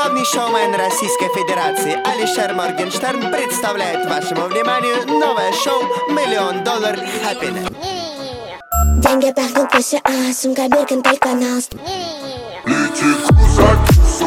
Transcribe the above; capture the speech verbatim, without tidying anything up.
главный шоумен Российской Федерации Алишер Моргенштерн представляет вашему вниманию новое шоу «Миллион доллар Happiness». Деньги пахнут по СА, сумка Биркин, только на Летит кузак,